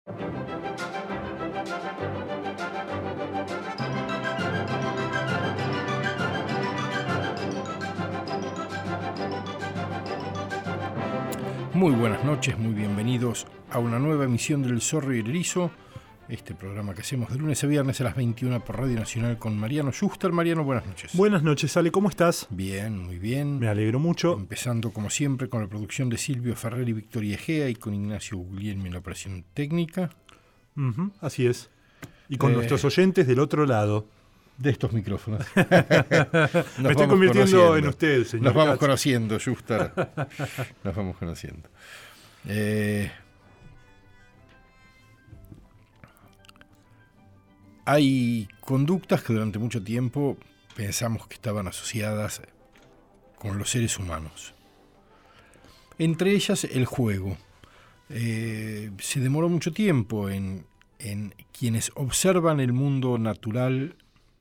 Muy buenas noches, muy bienvenidos a una nueva emisión del Zorro y el Erizo, este programa que hacemos de lunes a viernes a las 21 por Radio Nacional con Mariano Schuster. Mariano, buenas noches. Buenas noches, Ale, ¿cómo estás? Bien, muy bien. Me alegro mucho. Empezando como siempre con la producción de Silvio Ferrer y Victoria Egea y con Ignacio Guglielmi en la operación técnica. Así es. Y con nuestros oyentes del otro lado. De estos micrófonos. Me estoy convirtiendo en usted, señor. Nos vamos conociendo, Schuster. Nos vamos conociendo. Hay conductas que durante mucho tiempo pensamos que estaban asociadas con los seres humanos. Entre ellas el juego. Se demoró mucho tiempo en quienes observan el mundo natural,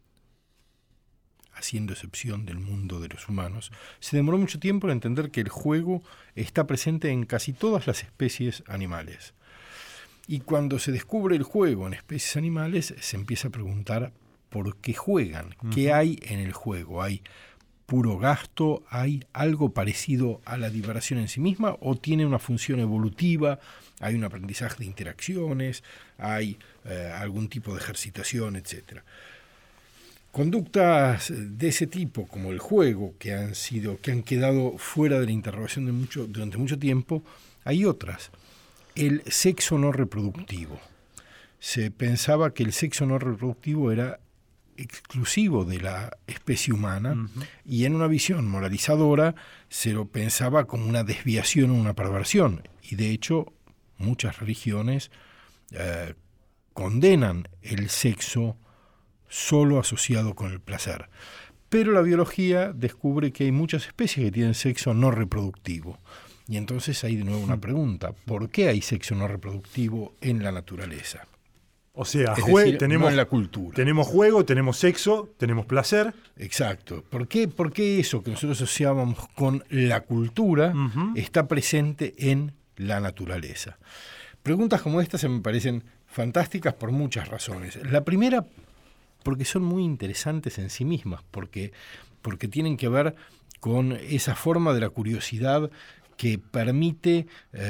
haciendo excepción del mundo de los humanos, se demoró mucho tiempo en entender que el juego está presente en casi todas las especies animales. Y cuando se descubre el juego en especies animales, se empieza a preguntar por qué juegan, qué hay en el juego. ¿Hay puro gasto? ¿Hay algo parecido a la diversión en sí misma? ¿O tiene una función evolutiva? ¿Hay un aprendizaje de interacciones? ¿Hay algún tipo de ejercitación, etcétera? Conductas de ese tipo, como el juego, que han quedado fuera de la interrogación durante mucho tiempo, hay otras. El sexo no reproductivo. Se pensaba que el sexo no reproductivo era exclusivo de la especie humana, y en una visión moralizadora se lo pensaba como una desviación o una perversión. Y de hecho, muchas religiones condenan el sexo solo asociado con el placer. Pero la biología descubre que hay muchas especies que tienen sexo no reproductivo. Y entonces hay de nuevo una pregunta: ¿por qué hay sexo no reproductivo en la naturaleza? O sea, tenemos, no en la cultura. Tenemos juego, tenemos sexo, tenemos placer. Exacto. ¿Por qué eso que nosotros asociábamos con la cultura está presente en la naturaleza? Preguntas como estas me parecen fantásticas por muchas razones. La primera, porque son muy interesantes en sí mismas, porque tienen que ver con esa forma de la curiosidad que permite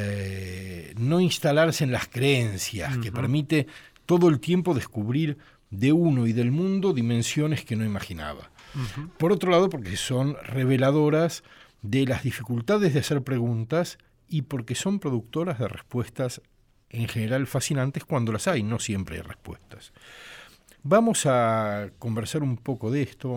no instalarse en las creencias, que permite todo el tiempo descubrir de uno y del mundo dimensiones que no imaginaba. Por otro lado, porque son reveladoras de las dificultades de hacer preguntas y porque son productoras de respuestas en general fascinantes cuando las hay, no siempre hay respuestas. Vamos a conversar un poco de esto,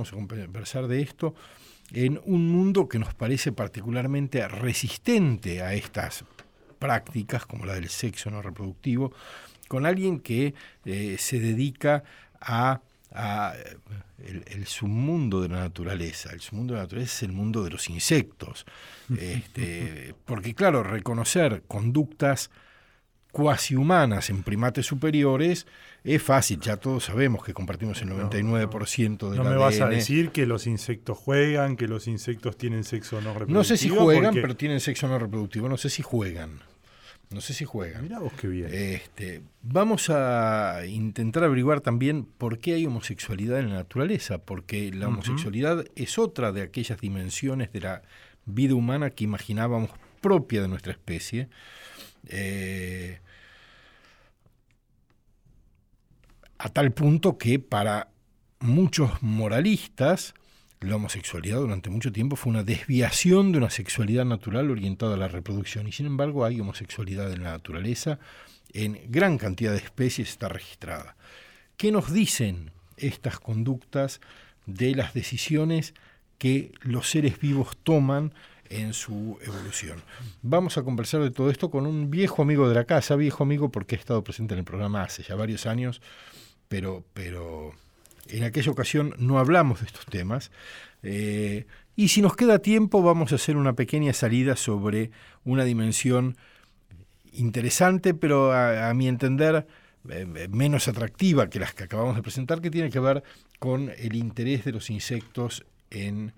en un mundo que nos parece particularmente resistente a estas prácticas, como la del sexo no reproductivo, con alguien que se dedica a el submundo de la naturaleza. El submundo de la naturaleza es el mundo de los insectos. Porque claro, reconocer conductas cuasi humanas en primates superiores es fácil, ya todos sabemos que compartimos el 99% del ADN. No me vas a decir que los insectos juegan, que los insectos tienen sexo no reproductivo. No sé si juegan, pero tienen sexo no reproductivo. No sé si juegan. Mirá vos qué bien. Vamos a intentar averiguar también por qué hay homosexualidad en la naturaleza, porque la homosexualidad es otra de aquellas dimensiones de la vida humana que imaginábamos propia de nuestra especie. A tal punto que para muchos moralistas la homosexualidad durante mucho tiempo fue una desviación de una sexualidad natural orientada a la reproducción, y sin embargo hay homosexualidad en la naturaleza, en gran cantidad de especies está registrada. ¿Qué nos dicen estas conductas de las decisiones que los seres vivos toman en su evolución? Vamos a conversar de todo esto con un viejo amigo de la casa, viejo amigo porque ha estado presente en el programa hace ya varios años, pero en aquella ocasión no hablamos de estos temas. Y si nos queda tiempo vamos a hacer una pequeña salida sobre una dimensión interesante, pero a mi entender menos atractiva que las que acabamos de presentar, que tiene que ver con el interés de los insectos en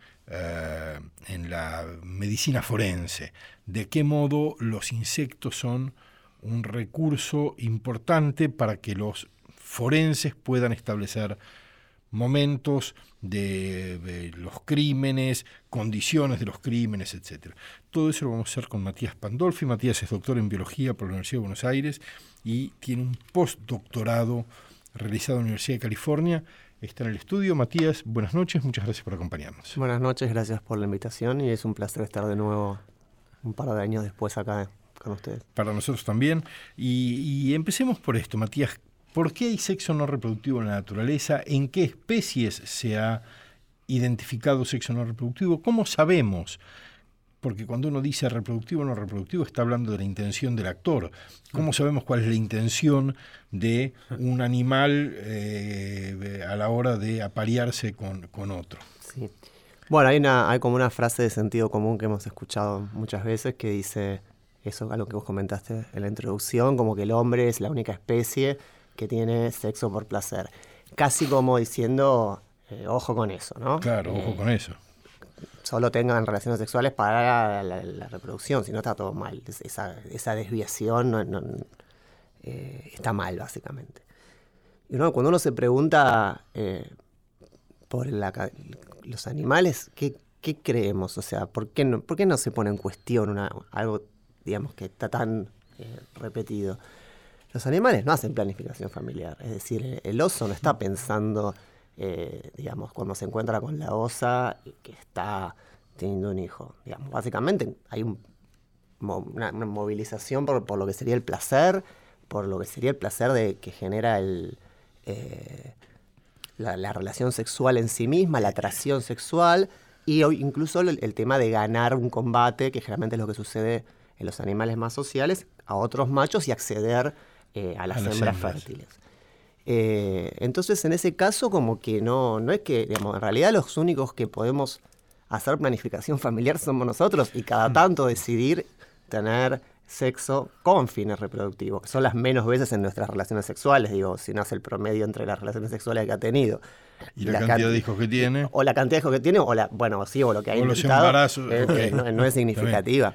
la medicina forense. De qué modo los insectos son un recurso importante para que los forenses puedan establecer momentos de los crímenes, condiciones de los crímenes, etc. Todo eso lo vamos a hacer con Matías Pandolfi. Matías es doctor en biología por la Universidad de Buenos Aires y tiene un postdoctorado realizado en la Universidad de California. Está en el estudio. Matías, buenas noches, muchas gracias por acompañarnos. Buenas noches, gracias por la invitación y es un placer estar de nuevo un par de años después acá con ustedes. Para nosotros también. Y empecemos por esto, Matías. ¿Por qué hay sexo no reproductivo en la naturaleza? ¿En qué especies se ha identificado sexo no reproductivo? ¿Cómo sabemos? Porque cuando uno dice reproductivo o no reproductivo está hablando de la intención del actor. ¿Cómo sabemos cuál es la intención de un animal a la hora de aparearse con otro? Sí. Bueno, hay como una frase de sentido común que hemos escuchado muchas veces que dice eso, a lo que vos comentaste en la introducción, como que el hombre es la única especie que tiene sexo por placer. Casi como diciendo, ojo con eso, ¿no? Claro, ojo con eso. Solo tengan relaciones sexuales para la reproducción, si no está todo mal. Esa desviación está mal, básicamente. Y cuando uno se pregunta por los animales, ¿qué creemos? O sea, ¿por qué no se pone en cuestión algo, digamos, que está tan repetido? Los animales no hacen planificación familiar, es decir, el oso no está pensando, digamos, cuando se encuentra con la osa que está teniendo un hijo. Digamos, básicamente hay una movilización por lo que sería el placer, por lo que sería el placer que genera la relación sexual en sí misma, la atracción sexual, y incluso el tema de ganar un combate, que generalmente es lo que sucede en los animales más sociales, a otros machos y acceder a las hembras fértiles. Entonces, en ese caso, como que no es que, digamos, en realidad los únicos que podemos hacer planificación familiar somos nosotros y cada tanto decidir tener sexo con fines reproductivos, que son las menos veces en nuestras relaciones sexuales, digo, si no es el promedio entre las relaciones sexuales que ha tenido. ¿Y la cantidad de hijos que tiene? O la cantidad de hijos que tiene, o lo que ha o los intentado, embarazos. Okay. no es significativa.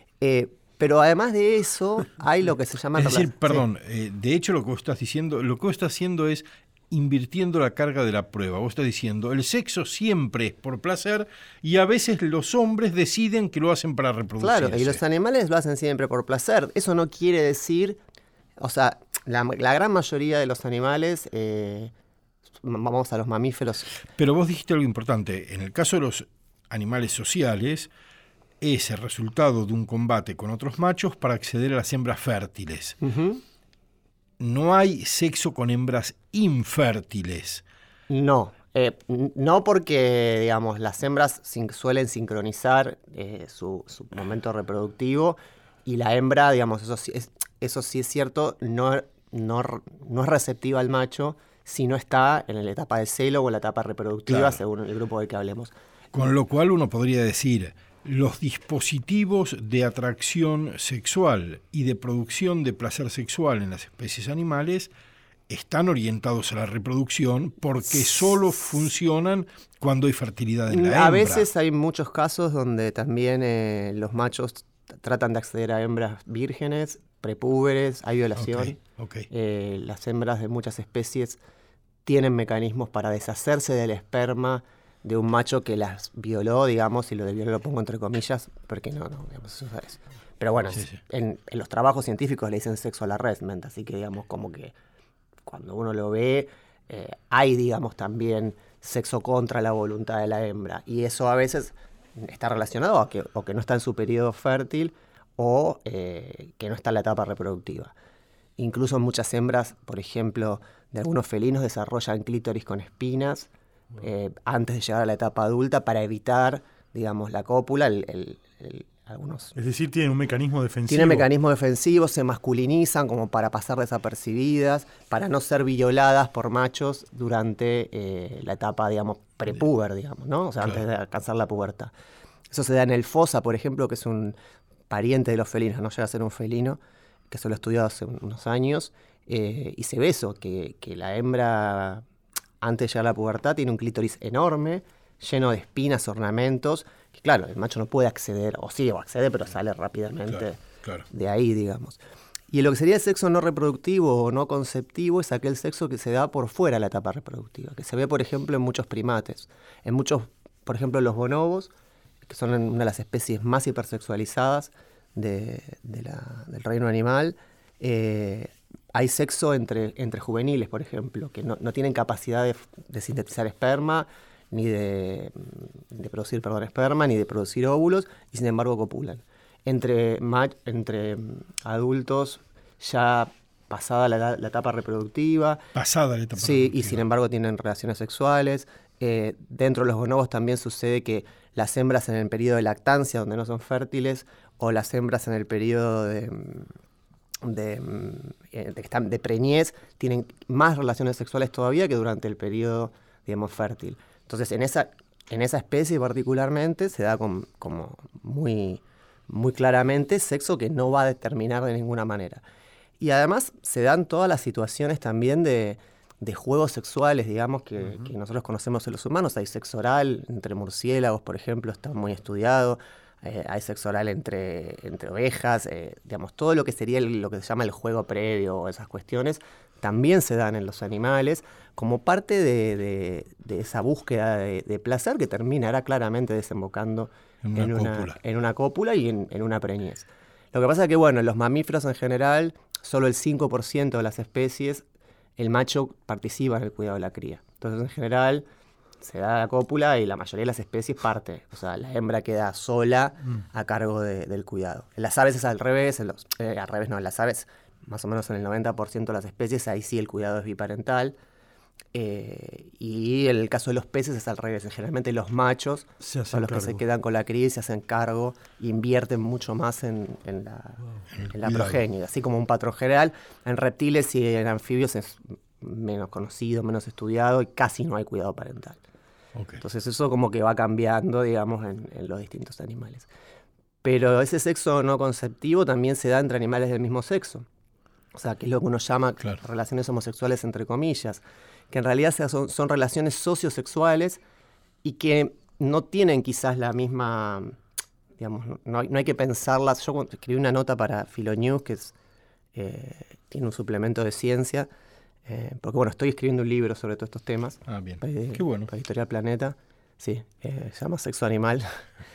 Pero además de eso, hay lo que se llama... Es decir, perdón, de hecho lo que vos estás diciendo, lo que vos estás haciendo es invirtiendo la carga de la prueba. Vos estás diciendo, el sexo siempre es por placer y a veces los hombres deciden que lo hacen para reproducirse. Claro, y los animales lo hacen siempre por placer. Eso no quiere decir... O sea, la gran mayoría de los animales, vamos a los mamíferos... Pero vos dijiste algo importante. En el caso de los animales sociales, es el resultado de un combate con otros machos para acceder a las hembras fértiles. Uh-huh. No hay sexo con hembras infértiles. No, no porque, digamos, las hembras suelen sincronizar su momento reproductivo y la hembra, digamos, eso sí es cierto, no es receptiva al macho si no está en la etapa de celo o en la etapa reproductiva, claro, según el grupo del que hablemos. Con lo cual uno podría decir... Los dispositivos de atracción sexual y de producción de placer sexual en las especies animales están orientados a la reproducción porque solo funcionan cuando hay fertilidad en la hembra. A veces hay muchos casos donde también los machos tratan de acceder a hembras vírgenes, prepúberes, hay violación. Okay. Las hembras de muchas especies tienen mecanismos para deshacerse del esperma de un macho que las violó, digamos, y lo de violó lo pongo entre comillas, porque no, digamos, eso es. Pero bueno, sí. En los trabajos científicos le dicen sexual harassment, así que digamos como que cuando uno lo ve, hay, digamos, también sexo contra la voluntad de la hembra, y eso a veces está relacionado a que no está en su periodo fértil o que no está en la etapa reproductiva. Incluso muchas hembras, por ejemplo, de algunos felinos desarrollan clítoris con espinas, antes de llegar a la etapa adulta para evitar, digamos, la cópula. Algunos. Es decir, tienen un mecanismo defensivo. Tienen mecanismos defensivos, se masculinizan como para pasar desapercibidas, para no ser violadas por machos durante la etapa, digamos, prepúber, digamos, ¿no? O sea, claro, antes de alcanzar la pubertad. Eso se da en el fosa, por ejemplo, que es un pariente de los felinos, no llega a ser un felino, que eso lo he estudiado hace unos años, y se ve eso, que la hembra, antes de llegar a la pubertad, tiene un clítoris enorme, lleno de espinas, ornamentos, que claro, el macho no puede acceder, o sí, o accede, pero sale rápidamente de ahí, digamos. Y lo que sería el sexo no reproductivo o no conceptivo es aquel sexo que se da por fuera de la etapa reproductiva, que se ve, por ejemplo, en muchos primates. En muchos, por ejemplo, los bonobos, que son una de las especies más hipersexualizadas del reino animal, hay sexo entre juveniles, por ejemplo, que no tienen capacidad de sintetizar esperma, ni de producir, esperma, ni de producir óvulos, y sin embargo copulan. Entre adultos ya pasada la etapa reproductiva. Pasada la etapa sí, reproductiva. Y sin embargo tienen relaciones sexuales. Dentro de los bonobos también sucede que las hembras en el periodo de lactancia, donde no son fértiles, o las hembras en el periodo de preñez, tienen más relaciones sexuales todavía que durante el periodo, digamos, fértil. Entonces, en esa especie particularmente se da como muy claramente sexo que no va a determinar de ninguna manera. Y además se dan todas las situaciones también de juegos sexuales, digamos, que nosotros conocemos en los humanos. Hay sexo oral entre murciélagos, por ejemplo, está muy estudiado. Hay sexo oral entre ovejas, digamos, todo lo que sería lo que se llama el juego previo o esas cuestiones, también se dan en los animales como parte de esa búsqueda de placer que terminará claramente desembocando en una cópula y en una preñez. Lo que pasa es que, bueno, en los mamíferos en general, solo el 5% de las especies, el macho participa en el cuidado de la cría. Entonces, en general, se da la cópula y la mayoría de las especies parte. O sea, la hembra queda sola a cargo del cuidado. En las aves es al revés. En las aves, más o menos en el 90% de las especies, ahí sí el cuidado es biparental. Y en el caso de los peces es al revés. Generalmente los machos son los que se quedan con la cría y se hacen cargo e invierten mucho más en la progenie. Así como un patrón general, en reptiles y en anfibios es menos conocido, menos estudiado y casi no hay cuidado parental. Okay. Entonces eso como que va cambiando, digamos, en los distintos animales. Pero ese sexo no conceptivo también se da entre animales del mismo sexo. O sea, que es lo que uno llama relaciones homosexuales entre comillas, que en realidad son relaciones sociosexuales y que no tienen quizás la misma, digamos, no hay que pensarlas. Yo escribí una nota para Philonews, que tiene un suplemento de ciencia, porque bueno, estoy escribiendo un libro sobre todos estos temas. Bien. Qué bueno. Para Editorial Planeta. Sí, se llama Sexo Animal.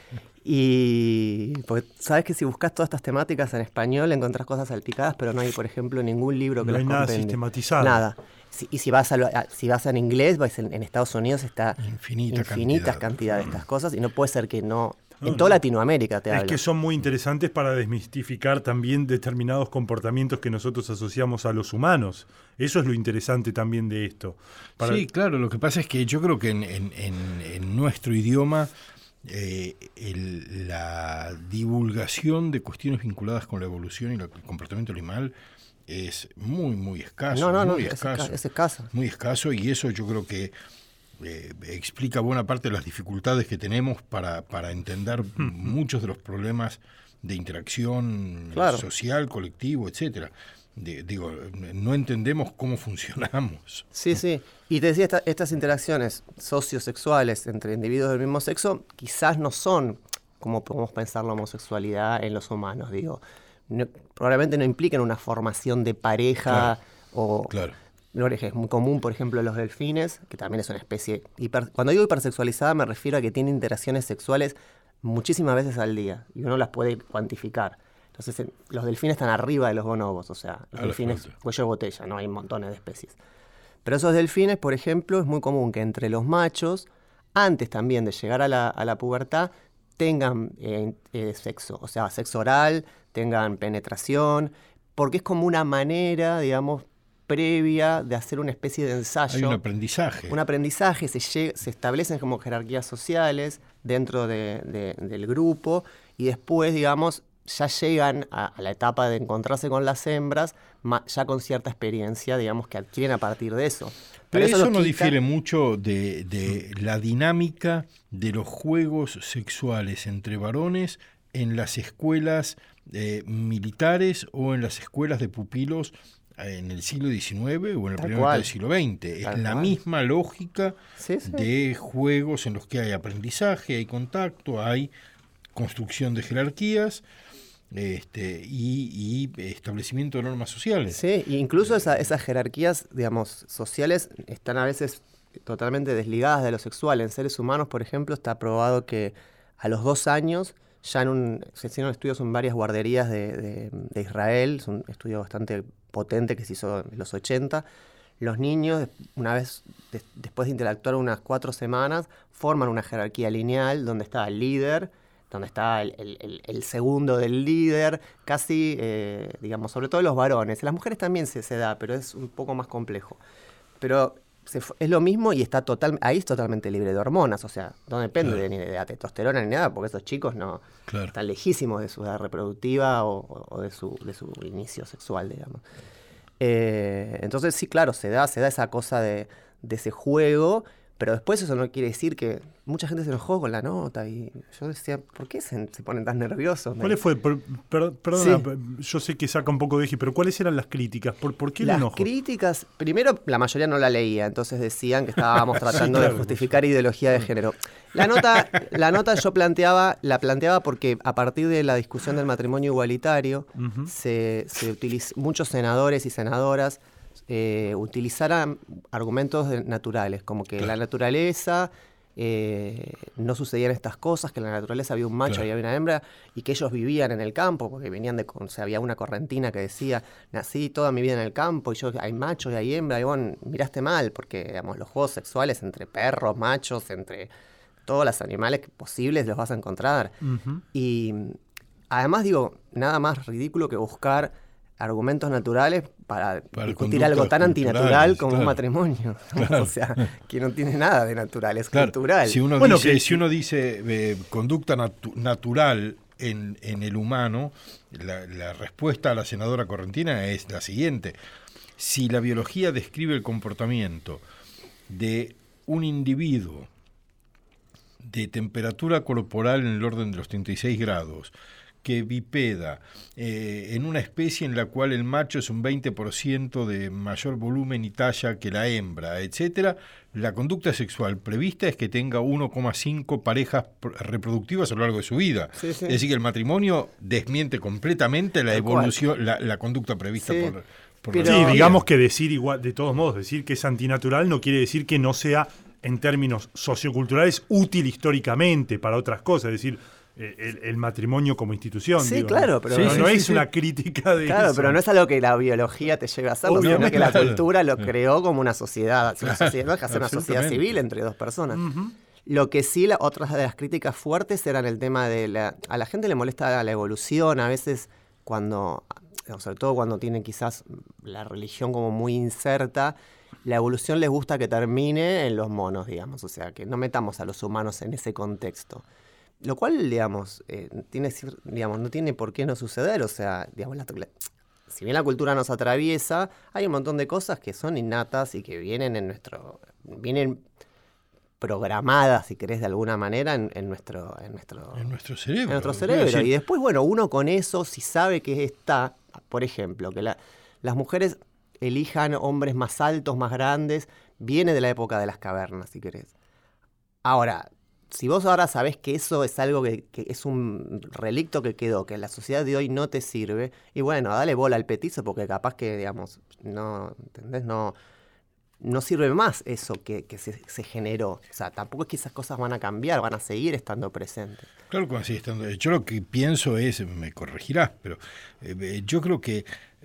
Y porque sabes que si buscas todas estas temáticas en español encontrás cosas salpicadas, pero no hay, por ejemplo, ningún libro que las comprende. No hay nada sistematizado. Nada. Y si vas en inglés, en Estados Unidos está infinitas cantidades de estas cosas, y no puede ser que no. En toda Latinoamérica te habla. Es que son muy interesantes para desmistificar también determinados comportamientos que nosotros asociamos a los humanos. Eso es lo interesante también de esto. Sí, claro. Lo que pasa es que yo creo que en nuestro idioma la divulgación de cuestiones vinculadas con la evolución y el comportamiento animal es muy escaso. Es escaso. Muy escaso, y eso yo creo que explica buena parte de las dificultades que tenemos para entender muchos de los problemas de interacción social, colectivo, etcétera. No entendemos cómo funcionamos. Sí. Y te decía, estas interacciones sociosexuales entre individuos del mismo sexo quizás no son como podemos pensar la homosexualidad en los humanos. Probablemente no implican una formación de pareja Claro. Es muy común, por ejemplo, los delfines, que también es una especie cuando digo hipersexualizada me refiero a que tiene interacciones sexuales muchísimas veces al día y uno las puede cuantificar. Entonces los delfines están arriba de los bonobos, o sea, los delfines cuello de botella, ¿no? Hay montones de especies. Pero esos delfines, por ejemplo, es muy común que entre los machos, antes también de llegar a la pubertad, tengan sexo, o sea, sexo oral, tengan penetración, porque es como una manera, digamos, previa de hacer una especie de ensayo. Hay un aprendizaje. Un aprendizaje, se establecen como jerarquías sociales dentro del grupo y después, digamos, ya llegan a la etapa de encontrarse con las hembras, ya con cierta experiencia, digamos, que adquieren a partir de eso. Pero eso no difiere mucho de la dinámica de los juegos sexuales entre varones en las escuelas militares o en las escuelas de pupilos en el siglo XIX o en el primer mitad del siglo XX. Es la misma lógica de juegos en los que hay aprendizaje, hay contacto, hay construcción de jerarquías, y establecimiento de normas sociales. Sí, e incluso esas jerarquías, digamos, sociales están a veces totalmente desligadas de lo sexual. En seres humanos, por ejemplo, está probado que a los 2 años, ya se hicieron estudios en varias guarderías de Israel, es un estudio bastante potente que se hizo en los 80, los niños, una vez después de interactuar unas 4 semanas, forman una jerarquía lineal donde está el líder, donde está el segundo del líder, casi, digamos, sobre todo los varones. En las mujeres también se da, pero es un poco más complejo. Pero es lo mismo y ahí es totalmente libre de hormonas, o sea, no depende ni de la testosterona ni nada, porque esos chicos no están lejísimos de su edad reproductiva o de su inicio sexual, digamos. Entonces sí, claro, se da esa cosa de ese juego, pero después eso no quiere decir que mucha gente se enojó con la nota y yo decía, ¿por qué se ponen tan nerviosos? ¿Cuáles fue? Perdona, yo sé que saca un poco de eje, pero ¿cuáles eran las críticas? ¿Por qué el enojo? Las críticas, primero la mayoría no la leía, entonces decían que estábamos tratando de justificar ideología de género. La nota yo la planteaba porque a partir de la discusión del matrimonio igualitario se muchos senadores y senadoras utilizaran argumentos naturales, como que la naturaleza no sucedían estas cosas, que en la naturaleza había un macho y había una hembra, y que ellos vivían en el campo, porque venían o sea, había una correntina que decía, nací toda mi vida en el campo, y hay machos y hay hembra, y bueno, miraste mal, porque digamos, los juegos sexuales entre perros, machos, entre todos los animales posibles los vas a encontrar. Y además digo, nada más ridículo que buscar argumentos naturales para discutir algo tan antinatural como un matrimonio. Claro. O sea, que no tiene nada de natural, es cultural. Si uno dice conducta natural en el humano, la respuesta a la senadora correntina es la siguiente. Si la biología describe el comportamiento de un individuo de temperatura corporal en el orden de los 36 grados, que bipeda en una especie en la cual el macho es un 20% de mayor volumen y talla que la hembra, etcétera, la conducta sexual prevista es que tenga 1,5 parejas reproductivas a lo largo de su vida. Sí. Es decir, que el matrimonio desmiente completamente la evolución, la conducta prevista por la Sí, digamos que decir igual, de todos modos, decir que es antinatural no quiere decir que no sea, en términos socioculturales, útil históricamente para otras cosas, es decir, el matrimonio como institución. Sí, digo, claro, pero no es una crítica de Claro, eso. pero no es algo que la biología te lleve a hacerlo, sino que la cultura lo creó como una sociedad. Una sociedad no deja de ser una sociedad civil entre dos personas. Lo que sí, otras de las críticas fuertes eran el tema de a la gente le molesta la evolución, a veces sobre todo cuando tienen quizás la religión como muy inserta, la evolución les gusta que termine en los monos, digamos, o sea, que no metamos a los humanos en ese contexto. Lo cual, digamos, no tiene por qué no suceder. O sea, digamos, si bien la cultura nos atraviesa, hay un montón de cosas que son innatas y que vienen programadas, si querés, de alguna manera, en nuestro cerebro. En nuestro cerebro. Y después, bueno, uno con eso, si sabe que está, por ejemplo, que las mujeres elijan hombres más altos, más grandes, viene de la época de las cavernas, si querés. Ahora, si vos ahora sabés que eso es algo que es un relicto que quedó, que en la sociedad de hoy no te sirve, y bueno, dale bola al petizo porque capaz que, digamos, no, ¿entendés? No sirve más eso que se generó. O sea, tampoco es que esas cosas van a cambiar, van a seguir estando presentes. Claro que van a seguir estando. Yo lo que pienso es, me corregirás, pero yo creo que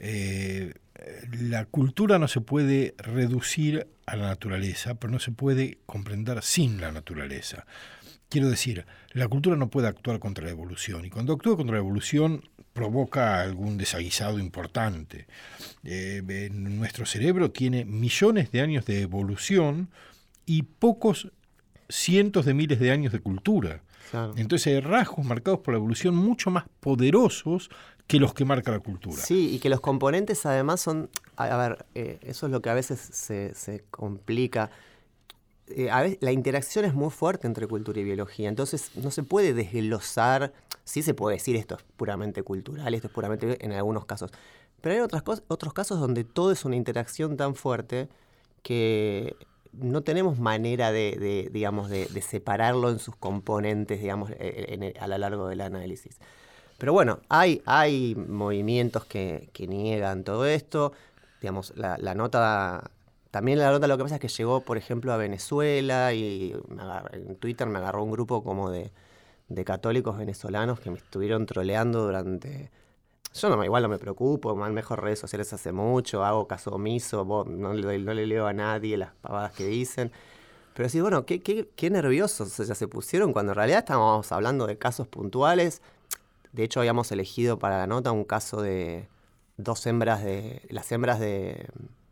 la cultura no se puede reducir a la naturaleza, pero no se puede comprender sin la naturaleza. Quiero decir, la cultura no puede actuar contra la evolución, y cuando actúa contra la evolución provoca algún desaguisado importante. Nuestro cerebro tiene millones de años de evolución y pocos cientos de miles de años de cultura. Claro. Entonces hay rasgos marcados por la evolución mucho más poderosos que los que marca la cultura. Sí, y que los componentes además son... A ver, eso es lo que a veces se complica. A veces, la interacción es muy fuerte entre cultura y biología, entonces no se puede desglosar. Sí se puede decir esto es puramente cultural, esto es puramente en algunos casos. Pero hay otros casos donde todo es una interacción tan fuerte que no tenemos manera de separarlo en sus componentes, digamos, a lo largo del análisis. Pero bueno, hay movimientos que niegan todo esto. Digamos, la nota... También la nota lo que pasa es que llegó, por ejemplo, a Venezuela y en Twitter me agarró un grupo como de católicos venezolanos que me estuvieron troleando durante... Yo igual no me preocupo, mejor redes sociales hace mucho, hago caso omiso, no le leo a nadie las pavadas que dicen. Pero sí, bueno, qué nerviosos ya se pusieron cuando en realidad estábamos hablando de casos puntuales. De hecho, habíamos elegido para la nota un caso de las hembras de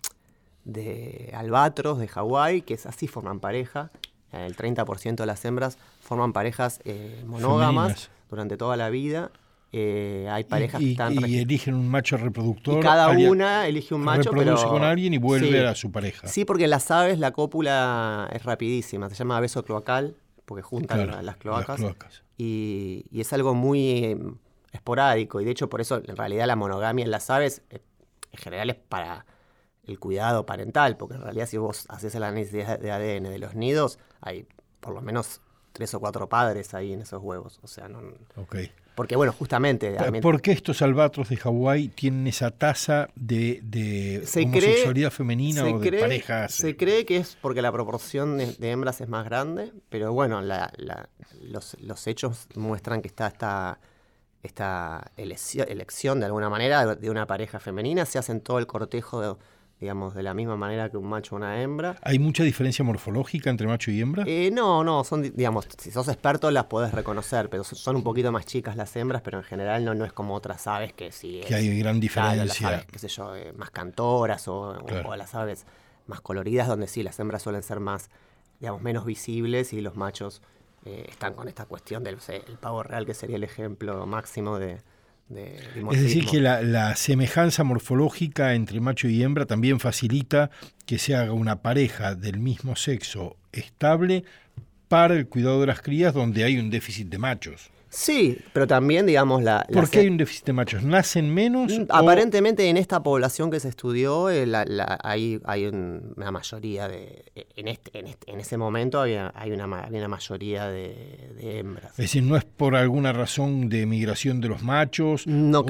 albatros de Hawái, que así forman pareja. El 30% de las hembras forman parejas monógamas femeninas durante toda la vida. Hay parejas que están... Y eligen un macho reproductor. Y cada una elige un macho, reproduce con alguien y vuelve a su pareja. Sí, porque en las aves la cópula es rapidísima. Se llama beso cloacal, porque juntan las cloacas. Y es algo muy esporádico. Y de hecho, por eso, en realidad, la monogamia en las aves, en general, es para el cuidado parental. Porque en realidad, si vos haces el análisis de ADN de los nidos, hay por lo menos 3 o 4 padres ahí en esos huevos. O sea, no... Okay. Porque, bueno, justamente... ¿Por qué estos albatros de Hawái tienen esa tasa de homosexualidad femenina o de parejas? Se cree que es porque la proporción de hembras es más grande, pero bueno, los hechos muestran que está esta elección de alguna manera de una pareja femenina. Se hace en todo el cortejo digamos, de la misma manera que un macho o una hembra. ¿Hay mucha diferencia morfológica entre macho y hembra? No, son, digamos, si sos experto las podés reconocer, pero son un poquito más chicas las hembras, pero en general no es como otras aves que sí. Que hay gran diferencia. Las aves, qué sé yo, más cantoras o las aves más coloridas, donde sí, las hembras suelen ser más, digamos, menos visibles y los machos están con esta cuestión del el pavo real, que sería el ejemplo máximo de es decir, que la semejanza morfológica entre macho y hembra también facilita que se haga una pareja del mismo sexo estable para el cuidado de las crías donde hay un déficit de machos. Sí, pero también, digamos... ¿Por qué hay un déficit de machos? ¿Nacen menos? Aparentemente en esta población que se estudió hay una mayoría en ese momento hay una mayoría de hembras. Es decir, ¿no es por alguna razón de migración de los machos? No,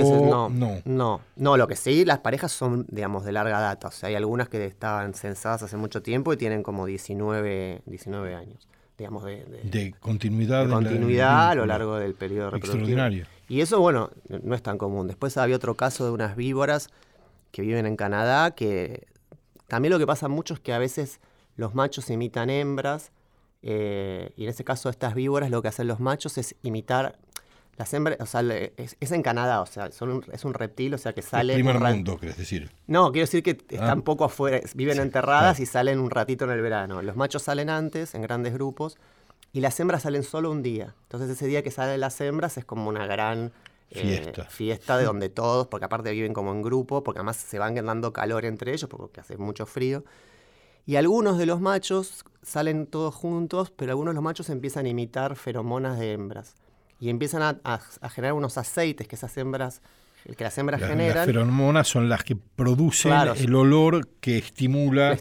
lo que sí, las parejas son, digamos, de larga data. O sea, hay algunas que estaban censadas hace mucho tiempo y tienen como 19 años. Digamos, de continuidad. De continuidad a lo largo del periodo reproductivo. Extraordinario. Y eso, bueno, no es tan común. Después había otro caso de unas víboras que viven en Canadá, que también lo que pasa mucho es que a veces los machos imitan hembras, y en ese caso estas víboras lo que hacen los machos es imitar las hembras, o sea, es en Canadá, o sea, es un reptil, o sea que sale... El primer mundo, ¿querés decir? No, quiero decir que están poco afuera, viven enterradas y salen un ratito en el verano. Los machos salen antes, en grandes grupos, y las hembras salen solo un día. Entonces ese día que salen las hembras es como una gran fiesta de donde todos, porque aparte viven como en grupo, porque además se van dando calor entre ellos, porque hace mucho frío. Y algunos de los machos salen todos juntos, pero algunos de los machos empiezan a imitar feromonas de hembras. Y empiezan a generar unos aceites que las hembras generan. Las feromonas son las que producen el olor que estimula...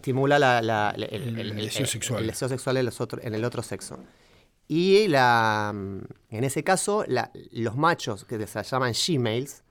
el deseo sexual. El deseo sexual en el otro sexo. Y en ese caso, los machos, que se llaman she-males,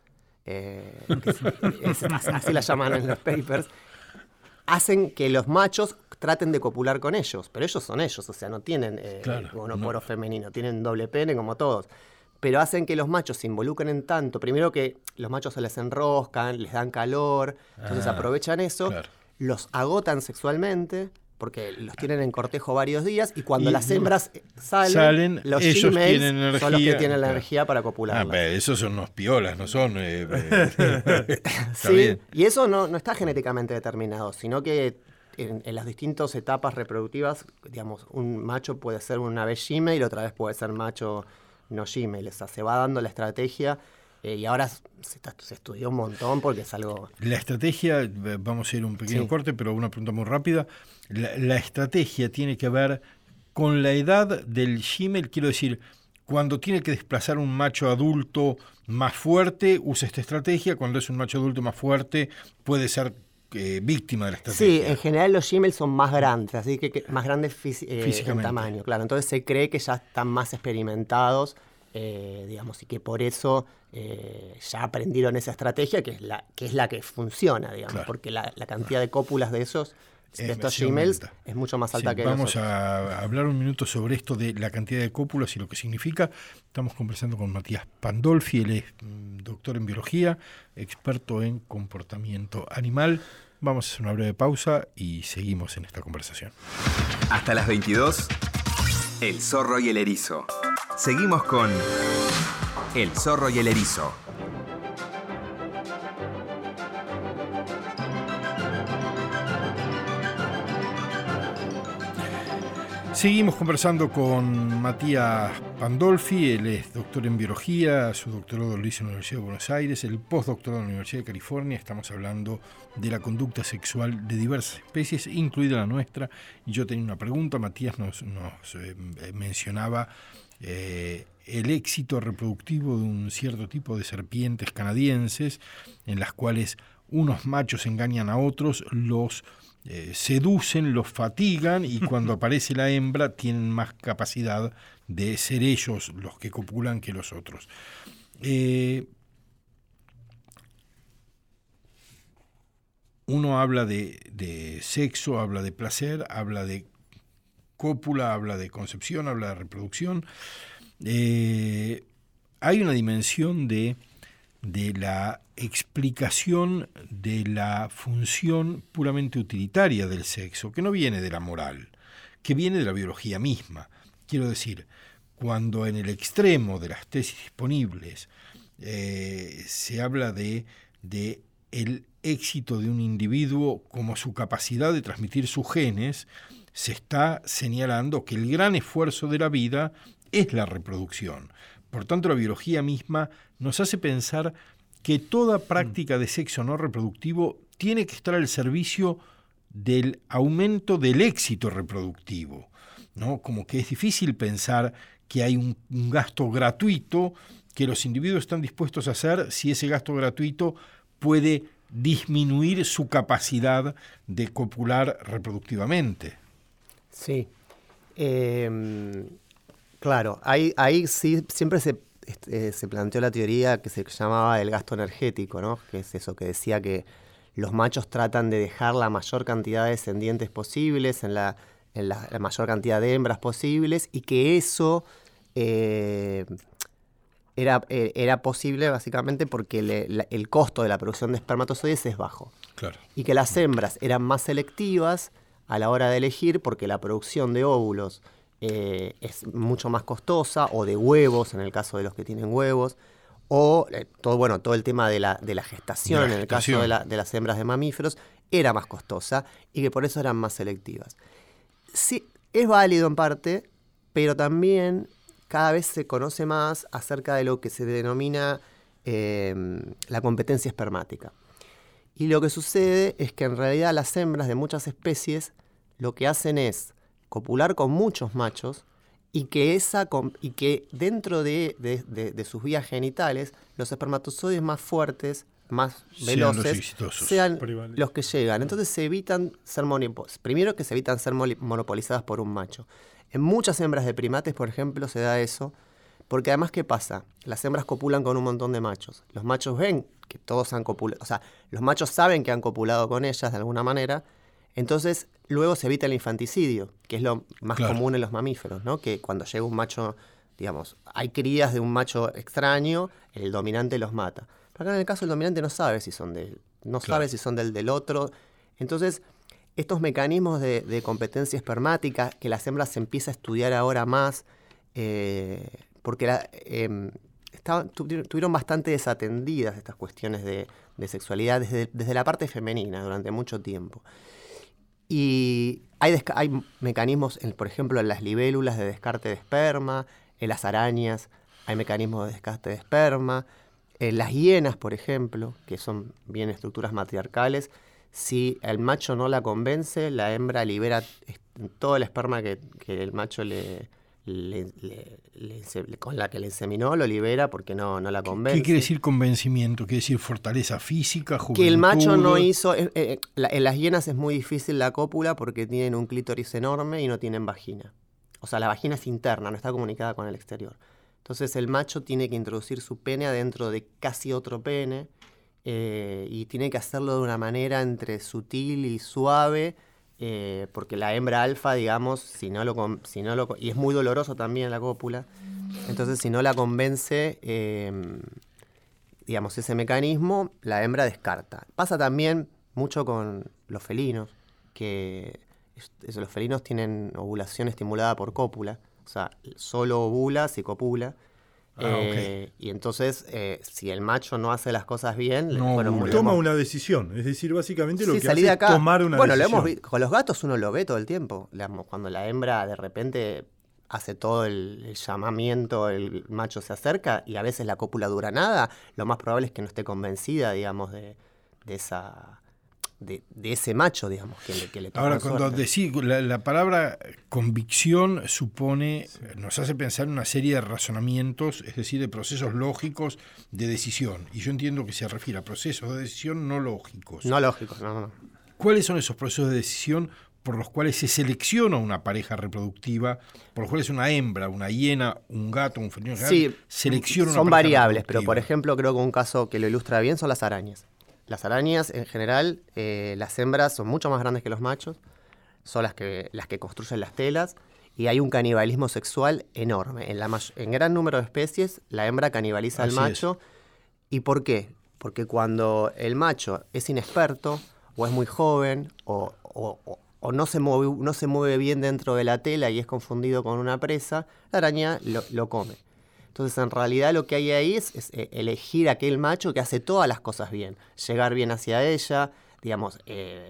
así la llaman en los papers, hacen que los machos traten de copular con ellos, pero ellos son ellos, o sea, no tienen monoporo femenino, tienen doble pene como todos, pero hacen que los machos se involucren en tanto, primero que los machos se les enroscan, les dan calor, entonces aprovechan eso, los agotan sexualmente, porque los tienen en cortejo varios días, y cuando las hembras salen los ellos tienen energía, son los que tienen la energía para copular. Esos son unos piolas, no son... sí, bien. Y eso no está genéticamente determinado, sino que en las distintas etapas reproductivas, digamos, un macho puede ser una vez she-male, otra vez puede ser macho no she-male. O sea, se va dando la estrategia y ahora se estudió un montón porque es algo... La estrategia, vamos a ir a un pequeño corte, pero una pregunta muy rápida. La estrategia tiene que ver con la edad del she-male, quiero decir, cuando tiene que desplazar un macho adulto más fuerte, usa esta estrategia. Cuando es un macho adulto más fuerte, puede ser víctima de la estrategia. Sí, en general los she-males son más grandes, así que más grandes físicamente en tamaño, claro. Entonces se cree que ya están más experimentados digamos, y que por eso ya aprendieron esa estrategia, que es la que funciona, digamos, Claro. porque la cantidad de cópulas de estos Gmails es mucho más alta Sí, que vamos nosotros. a hablar un minuto sobre esto de la cantidad de cópulas y lo que significa. Estamos conversando con Matías Pandolfi, él es doctor en biología, experto en comportamiento animal. Vamos a hacer una breve pausa y seguimos en esta conversación. Hasta las 22, El Zorro y el Erizo. Seguimos con El Zorro y el Erizo. Seguimos conversando con Matías Pandolfi, él es doctor en biología, su doctorado lo hizo en la Universidad de Buenos Aires, el postdoctorado en la Universidad de California. Estamos hablando de la conducta sexual de diversas especies, incluida la nuestra. Y yo tenía una pregunta, Matías nos mencionaba el éxito reproductivo de un cierto tipo de serpientes canadienses, en las cuales unos machos engañan a otros, los seducen, los fatigan, y cuando aparece la hembra tienen más capacidad de ser ellos los que copulan que los otros. Uno habla de sexo, habla de placer, habla de cópula, habla de concepción, habla de reproducción. Hay una dimensión de la explicación de la función puramente utilitaria del sexo, que no viene de la moral, que viene de la biología misma. Quiero decir, cuando en el extremo de las tesis disponibles se habla de el éxito de un individuo como su capacidad de transmitir sus genes, se está señalando que el gran esfuerzo de la vida es la reproducción. Por tanto, la biología misma nos hace pensar que toda práctica de sexo no reproductivo tiene que estar al servicio del aumento del éxito reproductivo, ¿no? Como que es difícil pensar que hay un gasto gratuito que los individuos están dispuestos a hacer si ese gasto gratuito puede disminuir su capacidad de copular reproductivamente. Sí. Claro, ahí sí siempre se planteó la teoría que se llamaba el gasto energético, ¿no? Que es eso que decía que los machos tratan de dejar la mayor cantidad de descendientes posibles en la mayor cantidad de hembras posibles, y que eso era posible básicamente porque el costo de la producción de espermatozoides es bajo. Claro. Y que las hembras eran más selectivas a la hora de elegir porque la producción de óvulos es mucho más costosa, o de huevos en el caso de los que tienen huevos, o todo el tema de la gestación en el caso de las hembras de mamíferos era más costosa, y que por eso eran más selectivas. Sí, es válido en parte, pero también cada vez se conoce más acerca de lo que se denomina la competencia espermática. Y lo que sucede es que en realidad las hembras de muchas especies lo que hacen es copular con muchos machos, y que dentro de sus vías genitales los espermatozoides más fuertes, más veloces, sean los que llegan. Entonces se evitan ser primero que se evitan ser monopolizadas por un macho. En muchas hembras de primates, por ejemplo, se da eso, porque además, ¿qué pasa? Las hembras copulan con un montón de machos. Los machos ven que todos han copulado, o sea, los machos saben que han copulado con ellas de alguna manera. Entonces, luego se evita el infanticidio, que es lo más común en los mamíferos, ¿no? Que cuando llega un macho, digamos, hay crías de un macho extraño, el dominante los mata. Pero acá en el caso el dominante no sabe si son sabe si son del otro. Entonces, estos mecanismos de competencia espermática que las hembras se empieza a estudiar ahora más, porque tuvieron bastante desatendidas estas cuestiones de sexualidad desde la parte femenina durante mucho tiempo. Y hay mecanismos, por ejemplo, en las libélulas de descarte de esperma, en las arañas hay mecanismos de descarte de esperma, en las hienas, por ejemplo, que son bien estructuras matriarcales, si el macho no la convence, la hembra libera todo el esperma que el macho con la que le inseminó, lo libera porque no la convence. ¿Qué quiere decir convencimiento? ¿Quiere decir fortaleza física, juventud? Que el macho no hizo... en las hienas es muy difícil la cópula porque tienen un clítoris enorme y no tienen vagina. O sea, la vagina es interna, no está comunicada con el exterior. Entonces el macho tiene que introducir su pene adentro de casi otro pene y tiene que hacerlo de una manera entre sutil y suave, porque la hembra alfa, digamos, y es muy doloroso también la cópula, entonces si no la convence, digamos, ese mecanismo, la hembra descarta. Pasa también mucho con los felinos, que los felinos tienen ovulación estimulada por cópula, o sea, solo ovula si copula. Okay. Y entonces, si el macho no hace las cosas bien, toma una decisión. Es decir, básicamente lo que hace es acá. Tomar una decisión. Lo hemos visto. Con los gatos uno lo ve todo el tiempo. Cuando la hembra de repente hace todo el llamamiento, el macho se acerca y a veces la cópula dura nada, lo más probable es que no esté convencida, digamos, de ese macho, digamos, que le tocó. Ahora, cuando decís la palabra convicción nos hace pensar en una serie de razonamientos, es decir, de procesos lógicos de decisión. Y yo entiendo que se refiere a procesos de decisión no lógicos. No lógicos, no. ¿Cuáles son esos procesos de decisión por los cuales se selecciona una pareja reproductiva, por los cuales una hembra, una hiena, un gato, un felino, selecciona una son pareja variables, reproductiva? Pero por ejemplo, creo que un caso que lo ilustra bien son las arañas. Las arañas, en general, las hembras son mucho más grandes que los machos, son las que construyen las telas, y hay un canibalismo sexual enorme. En gran número de especies, la hembra canibaliza al macho. ¿Y por qué? Porque cuando el macho es inexperto, o es muy joven, o no se mueve bien dentro de la tela y es confundido con una presa, la araña lo come. Entonces, en realidad, lo que hay ahí es elegir aquel macho que hace todas las cosas bien. Llegar bien hacia ella, digamos,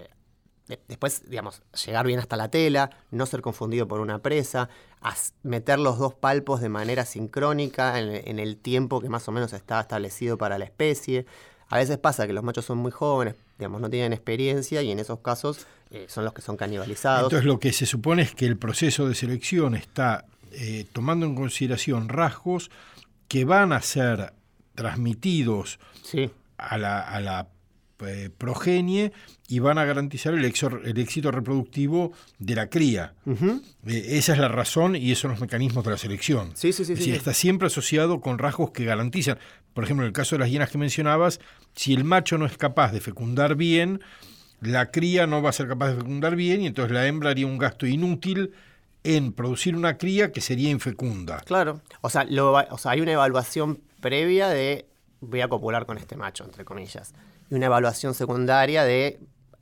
después, digamos, llegar bien hasta la tela, no ser confundido por una presa, meter los dos palpos de manera sincrónica en el tiempo que más o menos está establecido para la especie. A veces pasa que los machos son muy jóvenes, digamos, no tienen experiencia y en esos casos son los que son canibalizados. Entonces, lo que se supone es que el proceso de selección está tomando en consideración rasgos que van a ser transmitidos a la progenie y van a garantizar el éxito reproductivo de la cría. Uh-huh. Esa es la razón y esos son los mecanismos de la selección. Sí. Está siempre asociado con rasgos que garantizan. Por ejemplo, en el caso de las hienas que mencionabas, si el macho no es capaz de fecundar bien, la cría no va a ser capaz de fecundar bien y entonces la hembra haría un gasto inútil en producir una cría que sería infecunda. Claro. O sea, hay una evaluación previa de voy a copular con este macho, entre comillas. Y una evaluación secundaria de,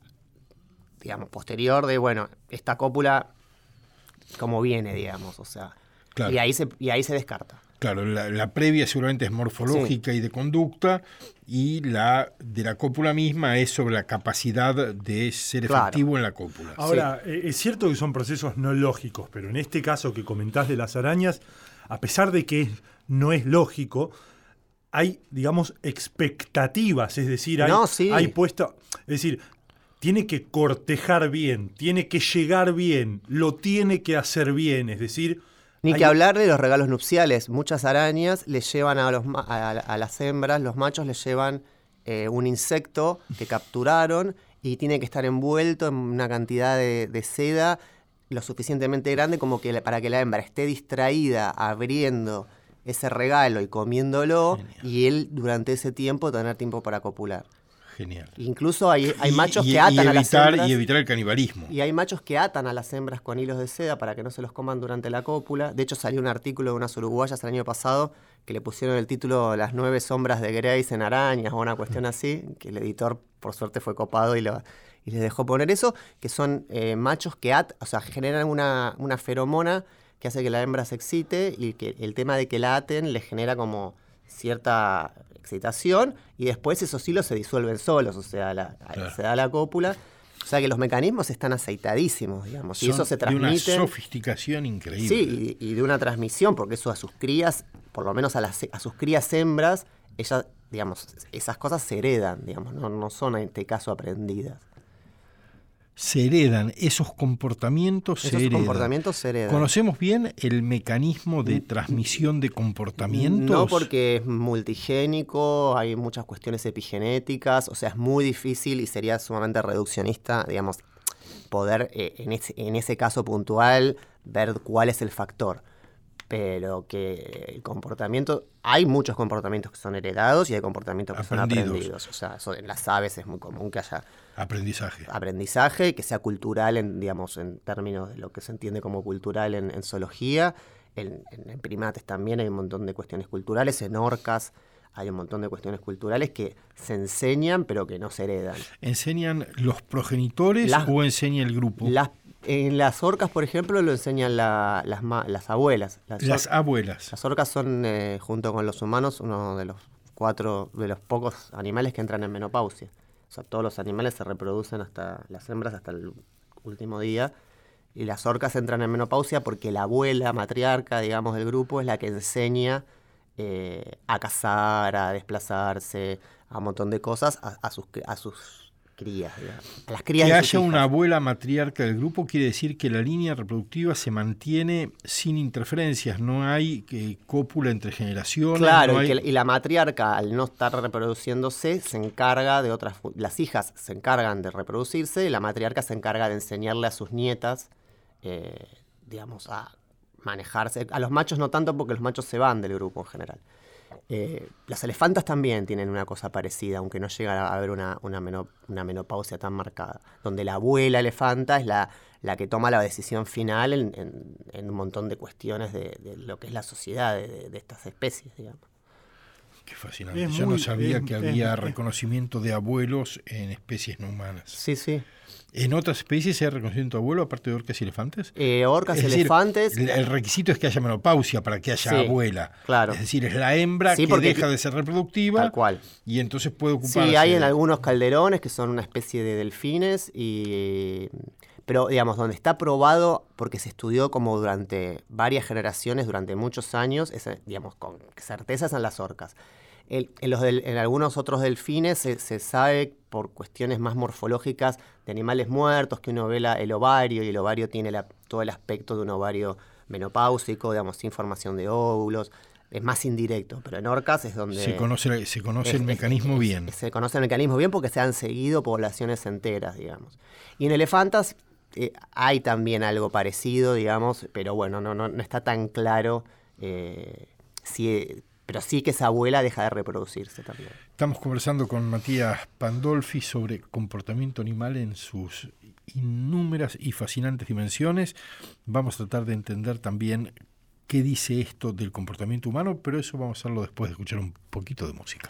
digamos, posterior de, bueno, esta cópula, ¿cómo viene, digamos? O sea, claro. y ahí se descarta. Claro, la previa seguramente es morfológica y de conducta, y la de la cópula misma es sobre la capacidad de ser efectivo en la cópula. Ahora, es cierto que son procesos no lógicos, pero en este caso que comentás de las arañas, a pesar de que no es lógico, hay, digamos, expectativas, es decir, hay puesto, es decir, tiene que cortejar bien, tiene que llegar bien, lo tiene que hacer bien, es decir... Ni que hablar de los regalos nupciales. Muchas arañas les llevan a las hembras, los machos les llevan un insecto que capturaron y tiene que estar envuelto en una cantidad de seda lo suficientemente grande como que para que la hembra esté distraída abriendo ese regalo y comiéndolo. Genial. Y él durante ese tiempo tener tiempo para copular. Genial. Incluso hay machos que atan a las hembras. Y evitar el canibalismo. Y hay machos que atan a las hembras con hilos de seda para que no se los coman durante la cópula. De hecho, salió un artículo de unas uruguayas el año pasado que le pusieron el título Las 9 sombras de Grace en arañas o una cuestión así, que el editor, por suerte, fue copado y les dejó poner eso, que son machos que generan una feromona que hace que la hembra se excite y que el tema de que la aten le genera como cierta excitación y después esos hilos se disuelven solos, o sea, se da la cópula. O sea que los mecanismos están aceitadísimos, digamos, y eso se transmite. De una sofisticación increíble. Sí, y de una transmisión, porque eso a sus crías, por lo menos a sus crías hembras, ellas, digamos, esas cosas se heredan, digamos, no son en este caso aprendidas. Se heredan, esos comportamientos se heredan. ¿Conocemos bien el mecanismo de transmisión de comportamientos? No, porque es multigénico, hay muchas cuestiones epigenéticas, o sea, es muy difícil y sería sumamente reduccionista, digamos, poder en ese caso puntual ver cuál es el factor. pero que el comportamiento, hay muchos comportamientos que son heredados y hay comportamientos que son aprendidos. O sea, eso en las aves es muy común que haya aprendizaje, que sea cultural, digamos, en términos de lo que se entiende como cultural en zoología. En primates también hay un montón de cuestiones culturales, en orcas hay un montón de cuestiones culturales que se enseñan pero que no se heredan. ¿Enseñan los progenitores o enseña el grupo? En las orcas, por ejemplo, lo enseñan las abuelas. Las abuelas. Las orcas son, junto con los humanos, uno de los pocos animales que entran en menopausia. O sea, todos los animales se reproducen las hembras hasta el último día. Y las orcas entran en menopausia porque la abuela matriarca, digamos, del grupo es la que enseña a cazar, a desplazarse, a un montón de cosas a sus crías, digamos. A las crías que de sus haya hijas. una abuela matriarca del grupo quiere decir que la línea reproductiva se mantiene sin interferencias, no hay cópula entre generaciones. Claro, no y la matriarca, al no estar reproduciéndose, se encarga de otras... Las hijas se encargan de reproducirse y la matriarca se encarga de enseñarle a sus nietas, digamos, a manejarse. A los machos no tanto, porque los machos se van del grupo en general. Las elefantas también tienen una cosa parecida, aunque no llega a haber una menopausia tan marcada, donde la abuela elefanta es la que toma la decisión final en un montón de cuestiones de lo que es la sociedad de estas especies, digamos. Qué fascinante. Yo no sabía que había reconocimiento de abuelos en especies no humanas. Sí, sí. ¿En otras especies hay reconocimiento de abuelo aparte de orcas y elefantes? Orcas, es elefantes... Decir, el requisito es que haya menopausia para que haya abuela. Claro. Es decir, es la hembra que deja de ser reproductiva. Tal cual. Y entonces puede ocuparse. Sí, hay en algunos calderones que son una especie de delfines, pero digamos, donde está probado, porque se estudió como durante varias generaciones, durante muchos años, digamos, con certeza son las orcas. En algunos otros delfines se sabe por cuestiones más morfológicas de animales muertos, que uno ve el ovario, y el ovario tiene todo el aspecto de un ovario menopáusico, digamos, sin formación de óvulos. Es más indirecto, pero en orcas es donde... Se conoce el mecanismo bien. Se conoce el mecanismo bien porque se han seguido poblaciones enteras, digamos. Y en elefantas hay también algo parecido, digamos, pero bueno, no está tan claro pero sí que esa abuela deja de reproducirse también. Estamos conversando con Matías Pandolfi sobre comportamiento animal en sus innúmeras y fascinantes dimensiones. Vamos a tratar de entender también qué dice esto del comportamiento humano, pero eso vamos a hacerlo después de escuchar un poquito de música.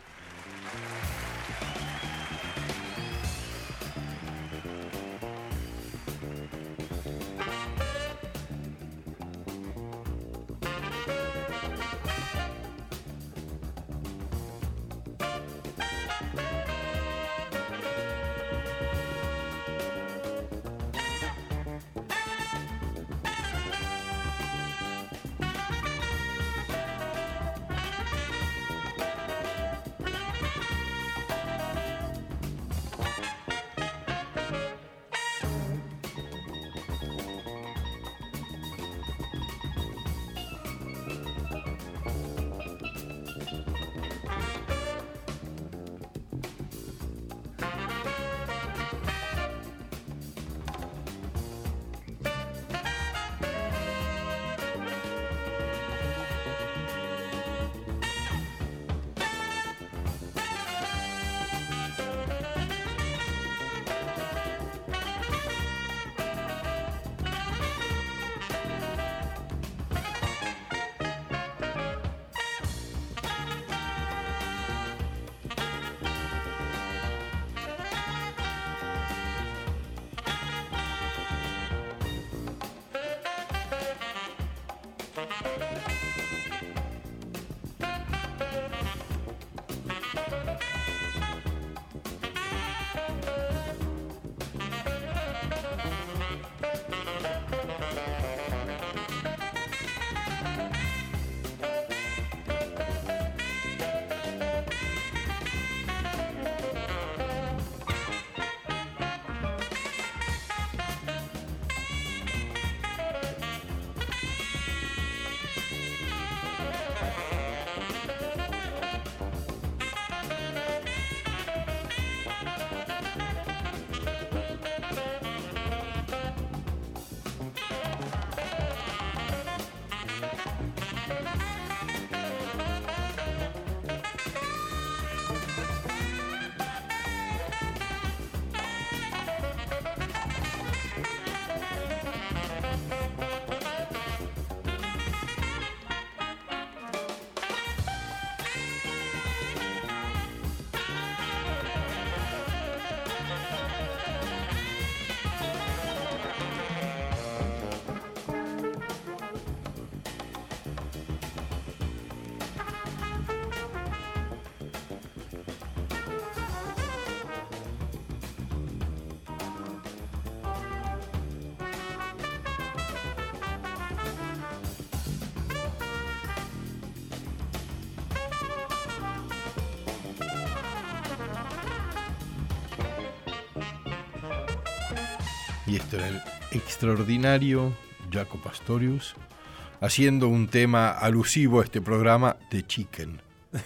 Y esto era el extraordinario Jaco Pastorius haciendo un tema alusivo a este programa, The Chicken.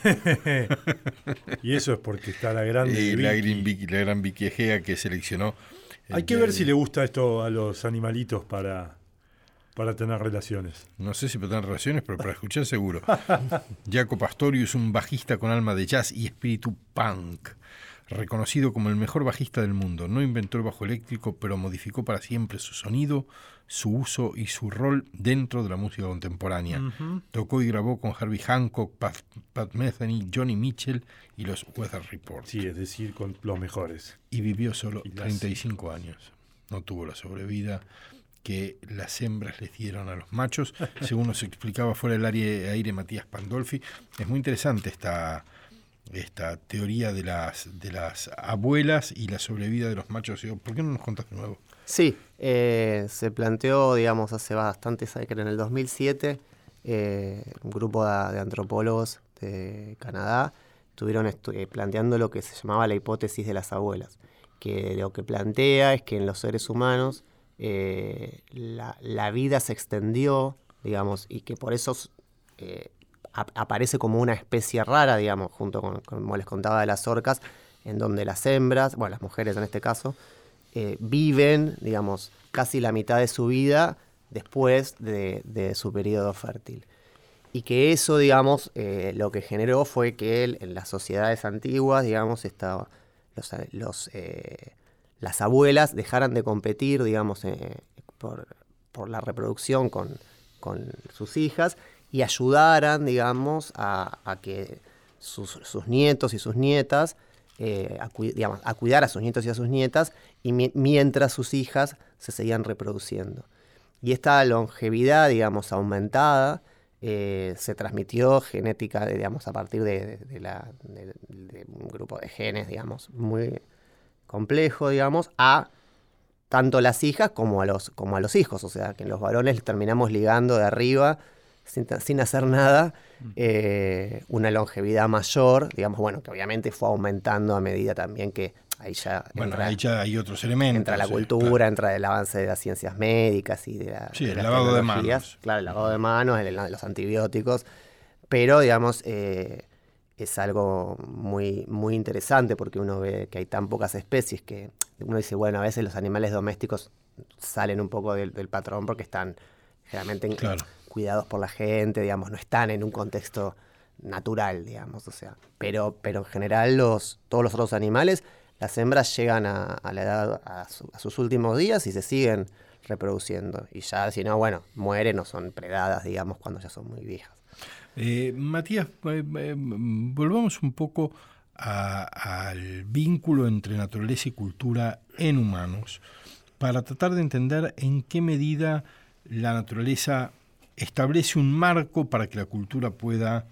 Y eso es porque está la gran Vicky Egea, que seleccionó. Hay que ver si le gusta esto a los animalitos para tener relaciones. No sé si para tener relaciones, pero para escuchar seguro. Jaco Pastorius, un bajista con alma de jazz y espíritu punk, reconocido como el mejor bajista del mundo. No inventó el bajo eléctrico, pero modificó para siempre su sonido, su uso y su rol dentro de la música contemporánea. Uh-huh. Tocó y grabó con Herbie Hancock, Pat Metheny, Johnny Mitchell y los Weather Report. Sí, es decir, con los mejores. Y vivió solo 35 años. No tuvo la sobrevida que las hembras les dieron a los machos, según nos explicaba fuera del aire Matías Pandolfi. Es muy interesante esta teoría de las abuelas y la sobrevida de los machos. ¿Por qué no nos contás de nuevo? Sí, se planteó, digamos, hace bastantes años, en el 2007, un grupo de antropólogos de Canadá estuvieron planteando lo que se llamaba la hipótesis de las abuelas, que lo que plantea es que en los seres humanos la vida se extendió, digamos, y que por eso aparece como una especie rara, digamos, junto con, como les contaba, de las orcas, en donde las hembras, bueno, las mujeres en este caso, viven, digamos, casi la mitad de su vida después de su periodo fértil. Y que eso, digamos, lo que generó fue que en las sociedades antiguas, digamos, las abuelas dejaran de competir, digamos, por la reproducción con sus hijas y ayudaran, digamos, a que sus nietos y sus nietas, a cuidar a sus nietos y a sus nietas, y mientras sus hijas se seguían reproduciendo. Y esta longevidad, digamos, aumentada, se transmitió genética, digamos, a partir de un grupo de genes, digamos, muy complejo, digamos, a tanto las hijas como a los hijos. O sea, que los varones terminamos ligando de arriba, sin hacer nada, una longevidad mayor, digamos, bueno, que obviamente fue aumentando a medida también que ahí ya hay otros elementos. Entra la cultura, claro. Entra el avance de las ciencias médicas y de el lavado de manos. Claro, el lavado de manos, los antibióticos, pero, digamos, es algo muy, muy interesante porque uno ve que hay tan pocas especies que uno dice, bueno, a veces los animales domésticos salen un poco del patrón porque están generalmente cuidados por la gente, digamos, no están en un contexto natural, digamos, o sea, pero en general todos los otros animales, las hembras llegan a la edad, a sus últimos días y se siguen reproduciendo, y ya, si no, bueno, mueren o son predadas, digamos, cuando ya son muy viejas. Matías, volvamos un poco al vínculo entre naturaleza y cultura en humanos, para tratar de entender en qué medida la naturaleza establece un marco para que la cultura pueda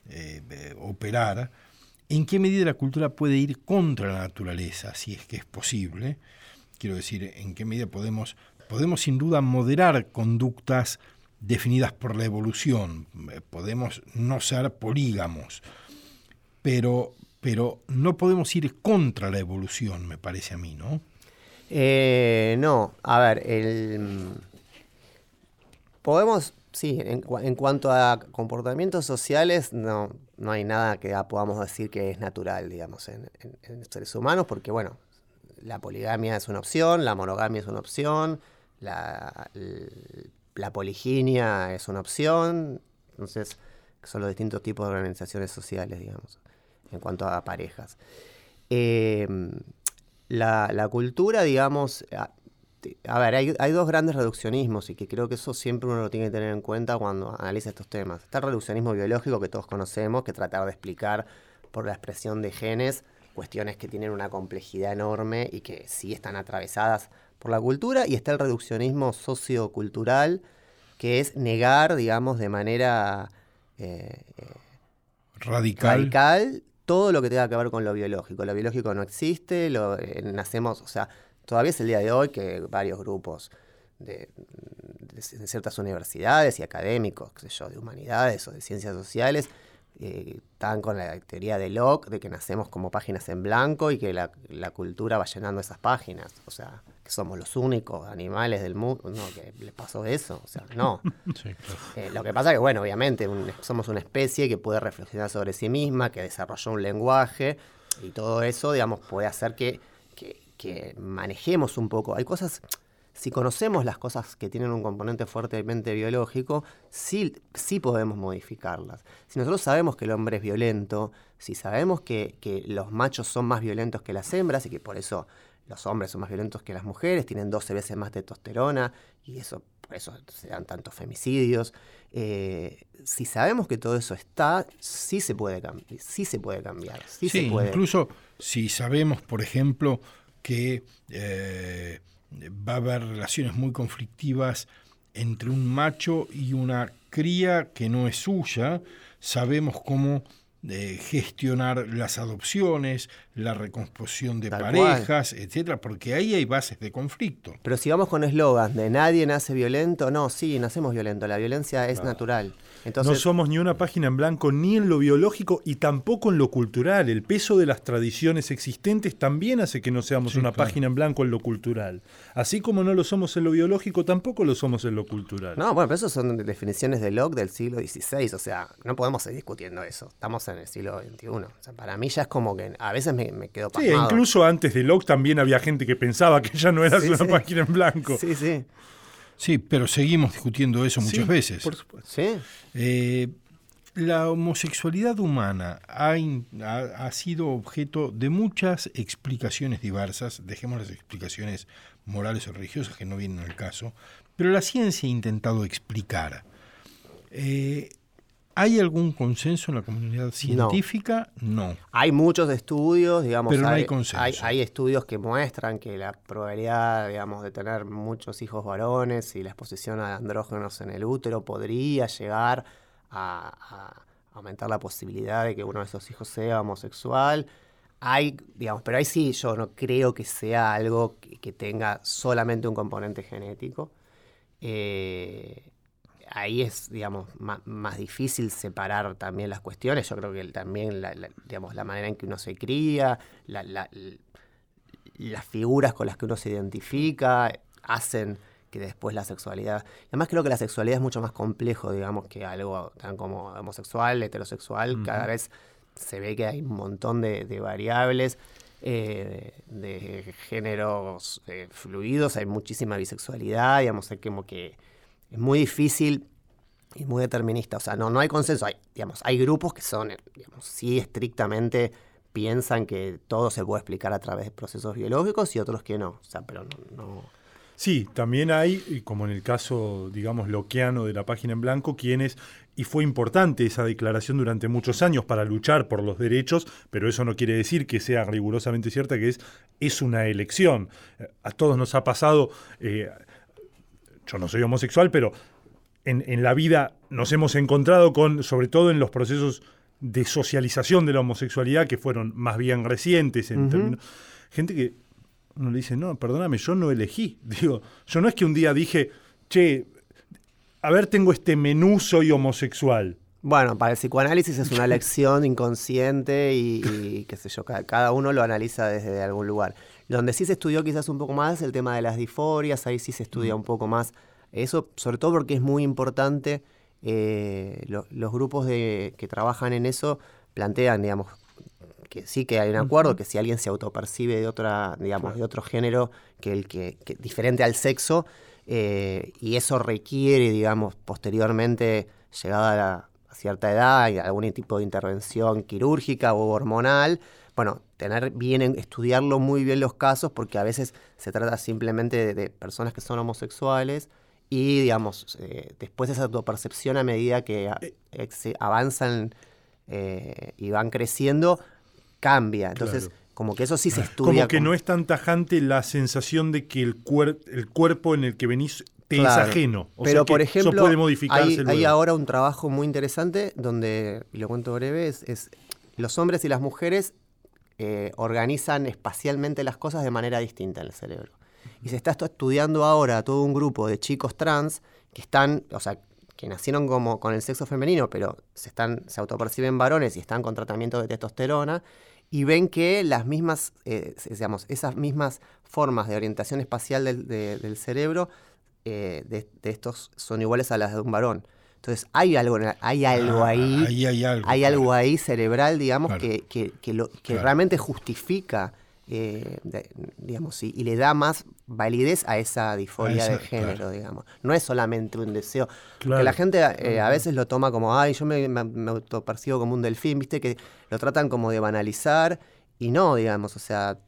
operar, en qué medida la cultura puede ir contra la naturaleza, si es que es posible. Quiero decir, en qué medida podemos sin duda moderar conductas definidas por la evolución, podemos no ser polígamos, pero no podemos ir contra la evolución, me parece a mí, ¿no? No, a ver, podemos, sí, en cuanto a comportamientos sociales, no hay nada que podamos decir que es natural, digamos, en seres humanos, porque, bueno, la poligamia es una opción, la monogamia es una opción, la poliginia es una opción, entonces son los distintos tipos de organizaciones sociales, digamos, en cuanto a parejas. La cultura, digamos, a ver, hay dos grandes reduccionismos y que creo que eso siempre uno lo tiene que tener en cuenta cuando analiza estos temas. Está el reduccionismo biológico que todos conocemos, que tratar de explicar por la expresión de genes cuestiones que tienen una complejidad enorme y que sí están atravesadas por la cultura, y está el reduccionismo sociocultural, que es negar, digamos, de manera radical todo lo que tenga que ver con lo biológico. Lo biológico no existe, nacemos, o sea, todavía es el día de hoy que varios grupos de ciertas universidades y académicos, qué sé yo, de humanidades o de ciencias sociales, están con la teoría de Locke, de que nacemos como páginas en blanco y que la cultura va llenando esas páginas. O sea, que somos los únicos animales del mundo, no, que les pasó eso, o sea, no. Sí, claro. Lo que pasa es que, bueno, obviamente somos una especie que puede reflexionar sobre sí misma, que desarrolló un lenguaje, y todo eso, digamos, puede hacer que manejemos un poco. Hay cosas, si conocemos las cosas que tienen un componente fuertemente biológico, sí podemos modificarlas. Si nosotros sabemos que el hombre es violento, si sabemos que los machos son más violentos que las hembras y que por eso los hombres son más violentos que las mujeres, tienen 12 veces más testosterona y por eso se dan tantos femicidios. Si sabemos que todo eso está, sí se puede cambiar. Sí, se puede. Incluso si sabemos, por ejemplo, que va a haber relaciones muy conflictivas entre un macho y una cría que no es suya, sabemos cómo gestionar las adopciones, la recomposición de parejas, etcétera, porque ahí hay bases de conflicto. Pero si vamos con eslogan de nadie nace violento, no, sí, nacemos violentos, la violencia es natural. Entonces, no somos ni una página en blanco ni en lo biológico y tampoco en lo cultural. El peso de las tradiciones existentes también hace que no seamos una página en blanco en lo cultural. Así como no lo somos en lo biológico, tampoco lo somos en lo cultural. No, bueno, pero eso son definiciones de Locke del siglo XVI, o sea, no podemos seguir discutiendo eso. Estamos en el siglo XXI. O sea, para mí ya es como que a veces me quedo pasmado. Sí, incluso antes de Locke también había gente que pensaba que ya no eras una página en blanco. Sí, sí. Sí, pero seguimos discutiendo eso muchas veces. Por supuesto. Sí. La homosexualidad humana ha sido objeto de muchas explicaciones diversas, dejemos las explicaciones morales o religiosas que no vienen al caso, pero la ciencia ha intentado explicar. ¿Hay algún consenso en la comunidad científica? No. Hay muchos estudios, digamos, pero no hay consenso. Hay estudios que muestran que la probabilidad, digamos, de tener muchos hijos varones y la exposición a andrógenos en el útero podría llegar a aumentar la posibilidad de que uno de esos hijos sea homosexual. Pero ahí sí yo no creo que sea algo que tenga solamente un componente genético. Ahí es, digamos, más difícil separar también las cuestiones. Yo creo que también, la manera en que uno se cría, las figuras con las que uno se identifica, hacen que después la sexualidad... Además creo que la sexualidad es mucho más complejo, digamos, que algo tan como homosexual, heterosexual. Uh-huh. Cada vez se ve que hay un montón de variables, de géneros fluidos, hay muchísima bisexualidad, digamos, hay como que... Es muy difícil y muy determinista. O sea, no hay consenso. Hay grupos que son, sí estrictamente piensan que todo se puede explicar a través de procesos biológicos y otros que no. O sea, pero no. Sí, también hay, como en el caso, digamos, lockeano de la página en blanco, y fue importante esa declaración durante muchos años para luchar por los derechos, pero eso no quiere decir que sea rigurosamente cierta, que es una elección. A todos nos ha pasado... Yo no soy homosexual, pero en la vida nos hemos encontrado con, sobre todo en los procesos de socialización de la homosexualidad, que fueron más bien recientes. Gente que uno le dice, no, perdóname, yo no elegí. Digo, yo no es que un día dije, che, a ver, tengo este menú, soy homosexual. Bueno, para el psicoanálisis es una elección inconsciente y qué sé yo, cada uno lo analiza desde algún lugar. Donde sí se estudió quizás un poco más es el tema de las disforias, ahí sí se estudia un poco más eso, sobre todo porque es muy importante, los grupos que trabajan en eso plantean, digamos, que sí que hay un acuerdo, que si alguien se autopercibe de otro género que diferente al sexo, y eso requiere, digamos, posteriormente, llegada a cierta edad, algún tipo de intervención quirúrgica o hormonal, bueno, estudiarlo muy bien los casos, porque a veces se trata simplemente de personas que son homosexuales y, digamos, después esa autopercepción a medida que avanzan y van creciendo, cambia. Entonces, claro, como que eso sí se estudia. Como que no es tan tajante la sensación de que el cuerpo en el que venís te es ajeno. Pero, por ejemplo, eso puede modificarse hay ahora un trabajo muy interesante donde, y lo cuento breve, es los hombres y las mujeres organizan espacialmente las cosas de manera distinta en el cerebro. Y se está estudiando ahora a todo un grupo de chicos trans que que nacieron como con el sexo femenino, pero se autoperciben varones y están con tratamiento de testosterona, y ven que las mismas, esas mismas formas de orientación espacial del cerebro de estos son iguales a las de un varón. Entonces hay algo ahí, hay algo ahí cerebral, digamos, Claro. que Claro. realmente justifica, digamos, y le da más validez a esa disforia de género, claro. digamos. No es solamente un deseo. Claro. Porque la gente a veces lo toma como, ay, yo me autopercibo como un delfín, viste, que lo tratan como de banalizar, y no, digamos, o sea,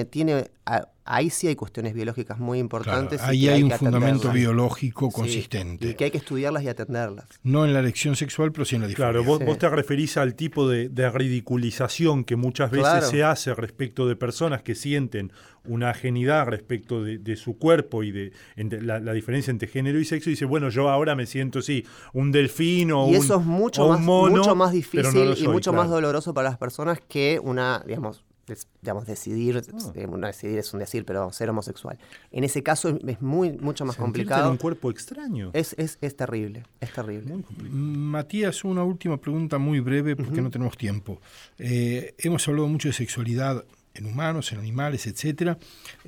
ahí sí hay cuestiones biológicas muy importantes. Claro, y ahí que hay un que fundamento atenderlas. biológico Sí, consistente. y que hay que estudiarlas y atenderlas. No en la elección sexual, pero sí en la disforia. Claro, vos, Sí. vos te referís al tipo de ridiculización que muchas veces Claro. se hace respecto de personas que sienten una ajenidad respecto de su cuerpo y de la diferencia entre género y sexo, y dice, bueno, yo ahora me siento, sí, un delfín o Y un eso es mucho o más, un mono, mucho más pero difícil no lo y soy, mucho más claro. doloroso para las personas que una, digamos, decidir, Ah. no decidir es un decir, pero ser homosexual. En ese caso es mucho más Sentirte complicado. en un cuerpo extraño. Es terrible, es terrible. Muy complicado. Matías, una última pregunta muy breve porque no tenemos tiempo. Hemos hablado mucho de sexualidad en humanos, en animales, etcétera.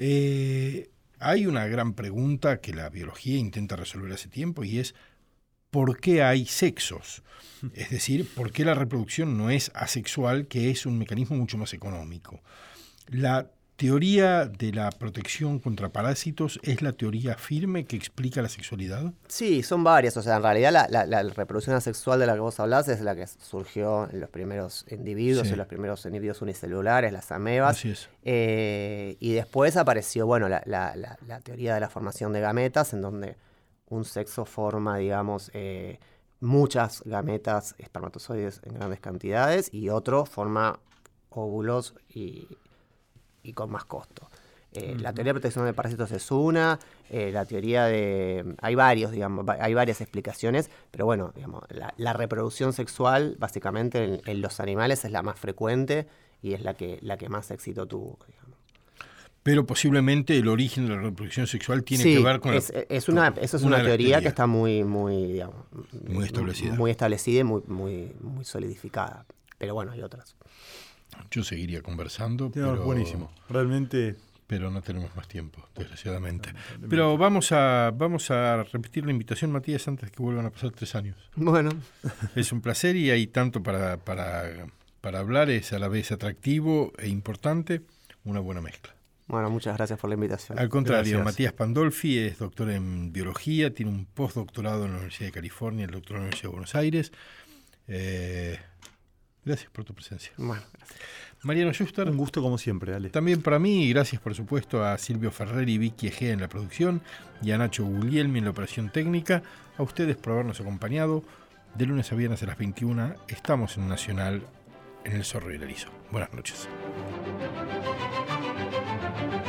Hay una gran pregunta que la biología intenta resolver hace tiempo y es ¿por qué hay sexos? Es decir, ¿por qué la reproducción no es asexual, que es un mecanismo mucho más económico? La teoría de la protección contra parásitos es la teoría firme que explica la sexualidad. Sí, son varias. O sea, en realidad la reproducción asexual de la que vos hablás es la que surgió en los primeros individuos, Sí. en los primeros individuos unicelulares, las amebas. Así es. Y después apareció, bueno, la teoría de la formación de gametas, en donde un sexo forma, digamos, muchas gametas, espermatozoides en grandes cantidades, y otro forma óvulos y con más costo. La teoría de protección de parásitos es una, la teoría de... Hay varias explicaciones, pero bueno, digamos, la reproducción sexual, básicamente, en los animales es la más frecuente y es la que más éxito tuvo, digamos. Pero posiblemente el origen de la reproducción sexual tiene Sí, que ver con... esa es una de las teoría que teorías. está digamos, Muy establecida. muy establecida y muy solidificada. Pero bueno, hay otras. Yo seguiría conversando, No, pero, buenísimo. Realmente. pero no tenemos más tiempo, desgraciadamente. Pero vamos a repetir la invitación, Matías, antes de que vuelvan a pasar 3 años. Bueno, Es un placer y hay tanto para hablar, es a la vez atractivo e importante, una buena mezcla. bueno, muchas gracias por la invitación. Al contrario, Gracias. Matías Pandolfi es doctor en biología, tiene un postdoctorado en la Universidad de California, el doctorado en la Universidad de Buenos Aires. Gracias por tu presencia. Bueno, gracias. Mariano Schuster, Un gusto como siempre, Ale. también para mí, y gracias por supuesto a Silvio Ferrer y Vicky Egea en la producción y a Nacho Guglielmi en la operación técnica, a ustedes por habernos acompañado. De lunes a viernes a las 21 estamos en Nacional, en El Zorro y el Erizo. Buenas noches.